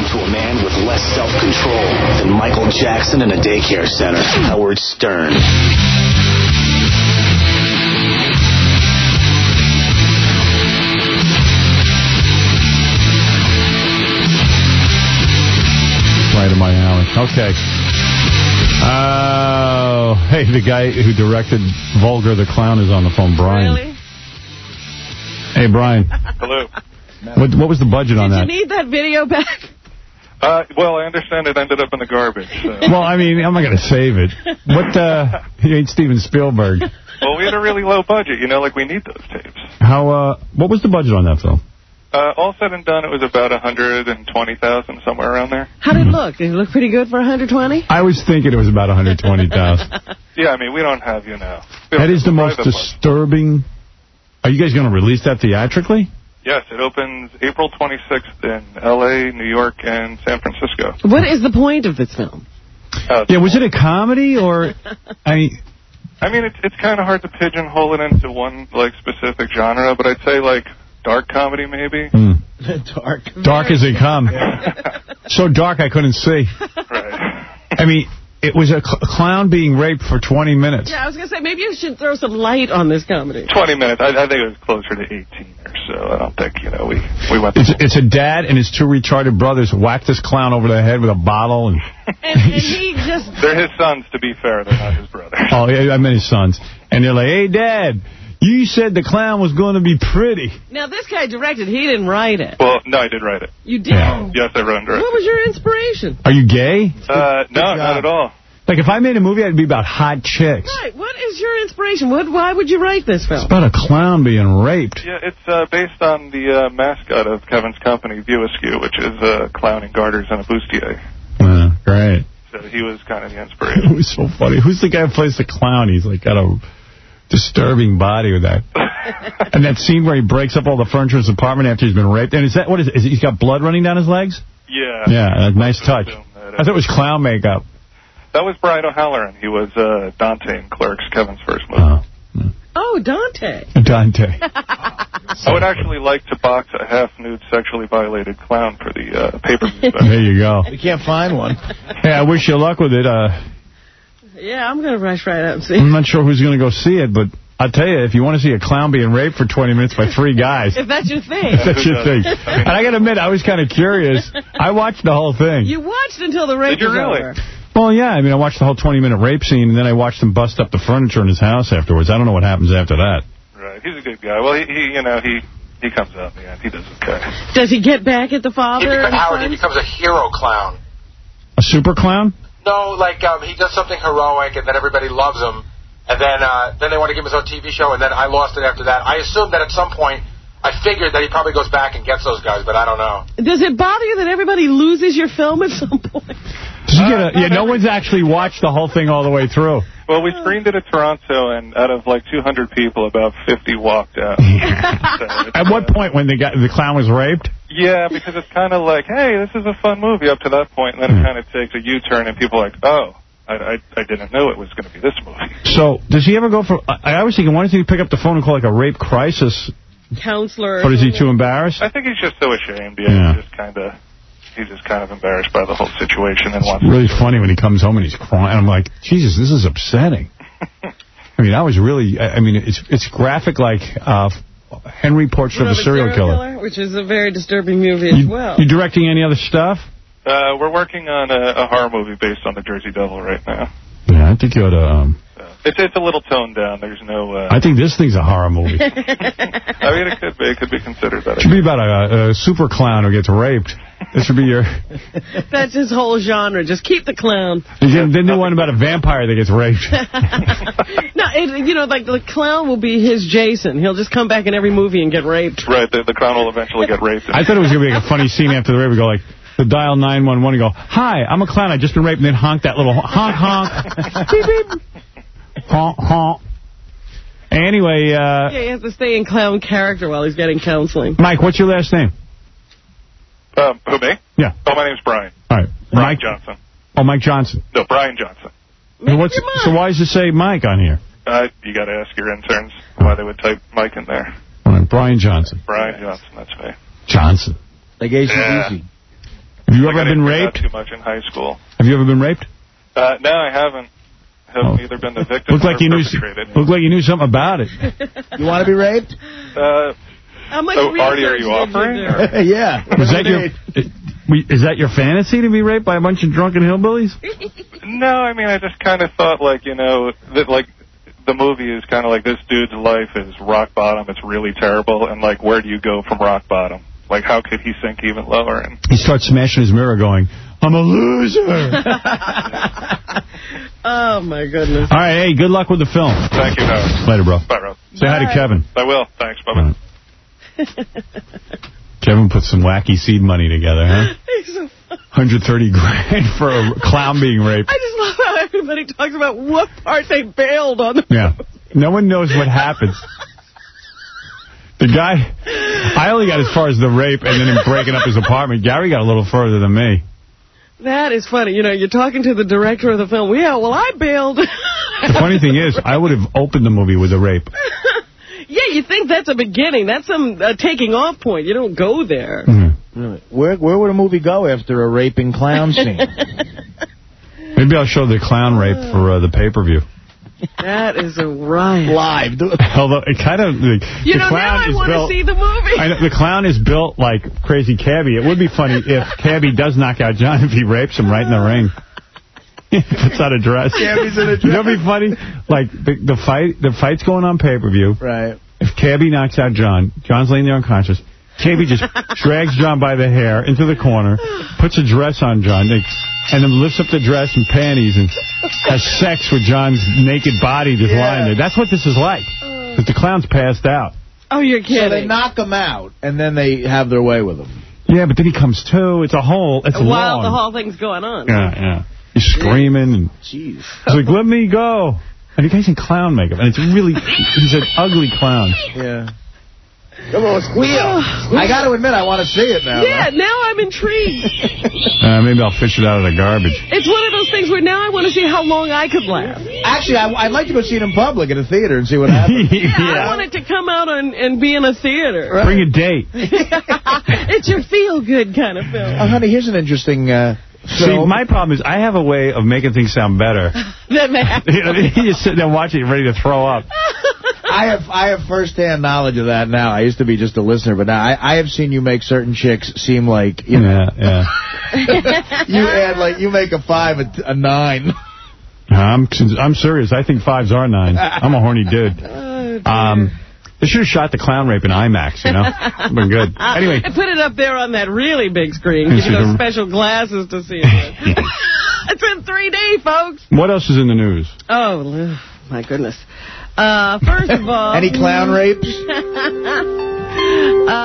to a man with less self-control than Michael Jackson in a daycare center, Howard Stern. Right in my alley. Okay. Oh, hey, the guy who directed Vulgar the Clown is on the phone, Brian. Really? Hey, Brian. Hello. What was the budget on that? Did you need that video back? Well, I understand it ended up in the garbage. So. Well, I mean, I'm not going to save it. You ain't Steven Spielberg. Well, we had a really low budget, like we need those tapes. What was the budget on that film? All said and done, it was about $120,000, somewhere around there. How did it look? Did it look pretty good for $120,000? I was thinking it was about $120,000. Yeah, I mean, we don't have, That is the most disturbing. Are you guys going to release that theatrically? Yes, it opens April 26th in L.A., New York, and San Francisco. What is the point of this film? Was it a comedy or... I mean, it's kind of hard to pigeonhole it into one, specific genre, but I'd say, dark comedy, maybe. Dark as it come. So dark I couldn't see. Right. I mean, it was a clown being raped for 20 minutes. Yeah, I was going to say, maybe you should throw some light on this comedy. 20 minutes. I think it was closer to 18 or so. I don't think, we went... It's a dad and his two retarded brothers whacked this clown over the head with a bottle. And he just... They're his sons, to be fair. They're not his brothers. Oh, yeah, I meant his sons. And they're like, hey, Dad, you said the clown was going to be pretty. Now, this guy directed. He didn't write it. Well, no, I did write it. You did? Yeah. Yes, I wrote it. What was your inspiration? Are you gay? No, not at all. Like, if I made a movie, it'd be about hot chicks. Right. What is your inspiration? Why would you write this film? It's about a clown being raped. Yeah, it's based on the mascot of Kevin's company, View Askew, which is a clown in garters and a bustier. Great. So he was kind of the inspiration. It was so funny. Who's the guy who plays the clown? He's got a disturbing body with that. And that scene where he breaks up all the furniture in his apartment after he's been raped. And what is it? He's got blood running down his legs? Yeah. Yeah, a nice touch. I thought it was clown makeup. That was Brian O'Halloran. He was Dante in Clerks, Kevin's first movie. Oh, Dante. Dante. I would actually like to box a half-nude, sexually violated clown for the pay-per-view. There you go. We can't find one. Hey, I wish you luck with it. Yeah, I'm going to rush right out and see. I'm not sure who's going to go see it, but I'll tell you, if you want to see a clown being raped for 20 minutes by 3 guys. If that's your thing. If that's your thing. And I got to admit, I was kind of curious. I watched the whole thing. You watched until the rape was over. Well, yeah. I mean, I watched the whole 20-minute rape scene, and then I watched him bust up the furniture in his house afterwards. I don't know what happens after that. Right. He's a good guy. Well, he comes out in the end. He does okay. Does he get back at the father? He becomes a hero clown. A super clown? No, he does something heroic, and then everybody loves him. And then they want to give him his own TV show, and then I lost it after that. I assumed that at some point, I figured that he probably goes back and gets those guys, but I don't know. Does it bother you that everybody loses your film at some point? No one's actually watched the whole thing all the way through. Well, we screened it at Toronto, and out of 200 people, about 50 walked out. At what point, when the clown was raped? Yeah, because it's kind of like, hey, this is a fun movie up to that point, and then it kind of takes a U-turn, and people are like, oh, I didn't know it was going to be this movie. So, does he ever go for... I was thinking, why doesn't he pick up the phone and call a rape crisis counselor? Or is he too embarrassed? I think he's just so ashamed. Yeah. He's just kind of embarrassed by the whole situation. And it's really funny when he comes home and he's crying. I'm like, Jesus, this is upsetting. I mean, it's graphic like Henry Portrait of a Serial Killer. Which is a very disturbing movie as well. You directing any other stuff? We're working on a horror movie based on the Jersey Devil right now. Yeah, I think you ought to... It's a little toned down. There's no... I think this thing's a horror movie. I mean, it could be. It could be considered that. It should be about a super clown who gets raped. This should be your... That's his whole genre. Just keep the clown. Then do one about a vampire that gets raped. No, the clown will be his Jason. He'll just come back in every movie and get raped. Right, the clown will eventually get raped. I thought it was going to be a funny scene after the rape. We go the dial 911 and go, hi, I'm a clown. I've just been raped. And then honk that little honk, honk. Beep, beep. Honk, honk. Anyway. Yeah, he has to stay in clown character while he's getting counseling. Mike, what's your last name? Who, me? Yeah. Oh, my name's Brian. All right. Brian Johnson. Oh, Mike Johnson. No, Brian Johnson. So why does it say Mike on here? You got to ask your interns why they would type Mike in there. All right, Brian Johnson. Brian Johnson, that's me. Johnson. Like ACDC. Have you ever been raped? Too much in high school. Have you ever been raped? No, I haven't. Haven't either been the victim Looked like or perpetrated. Looked like you knew something about it. You want to be raped? How much so, Artie, are you offering? Yeah. Is that your fantasy, to be raped by a bunch of drunken hillbillies? No, I mean, I just kind of thought, like, you know, that, like, the movie is kind of like this dude's life is rock bottom. It's really terrible. And, like, where do you go from rock bottom? Like, how could he sink even lower? And he starts smashing his mirror going, I'm a loser. Oh, my goodness. All right, hey, good luck with the film. Thank you, Howard. Later, bro. Bye, Rob. Say hi to Kevin. I will. Thanks. Bye-bye. Kevin put some wacky seed money together, huh? 130 grand for a clown being raped. I just love how everybody talks about what part they bailed on. Yeah. No one knows what happens. The guy, I only got as far as the rape and then him breaking up his apartment. Gary got a little further than me. That is funny. You know, you're talking to the director of the film. Yeah, well, I bailed. The funny thing is, I would have opened the movie with a rape. Yeah, you think that's a beginning. That's some taking off point. You don't go there. Mm-hmm. Really? Where would a movie go after a raping clown scene? Maybe I'll show the clown rape for the pay-per-view. That is a riot. Live. Although it kind of... You know, now I want to see the movie. The clown is built like Crazy Cabby. It would be funny if Cabby does knock out John if he rapes him right in the ring. Puts on a dress. Cabby's in a dress. You know what'd be funny? Like, the fight's going on pay-per-view. Right. If Cabby knocks out John, John's laying there unconscious. Cabby just drags John by the hair into the corner, puts a dress on John, and then lifts up the dress and panties and has sex with John's naked body just lying there. That's what this is like. Because the clown's passed out. Oh, you're kidding. So they knock him out, and then they have their way with him. Yeah, but then he comes to. It's while long. the whole thing's going on. Yeah. He's screaming. And jeez. He's like, let me go. And the guy's in clown makeup. And it's really, he's an ugly clown. Yeah. Come on, squeal. I got to admit, I want to see it now. Yeah, now I'm intrigued. Maybe I'll fish it out of the garbage. It's one of those things where now I want to see how long I could last. Actually, I'd like to go see it in public in a theater and see what happens. I want it to come out and be in a theater. Right. Bring a date. It's your feel-good kind of film. Honey, here's an interesting... See, my problem is I have a way of making things sound better. You just sit there watching it, ready to throw up. I have first-hand knowledge of that now. I used to be just a listener, but now I have seen you make certain chicks seem like, you know. Yeah. you make a 5 a 9. I'm serious. I think 5s are 9. I'm a horny dude. They should have shot the clown rape in IMAX, you know? Been good. Anyway. Put it up there on that really big screen. Give you those special glasses to see it. It's in 3D, folks. What else is in the news? Oh, my goodness. First of all... Any clown rapes?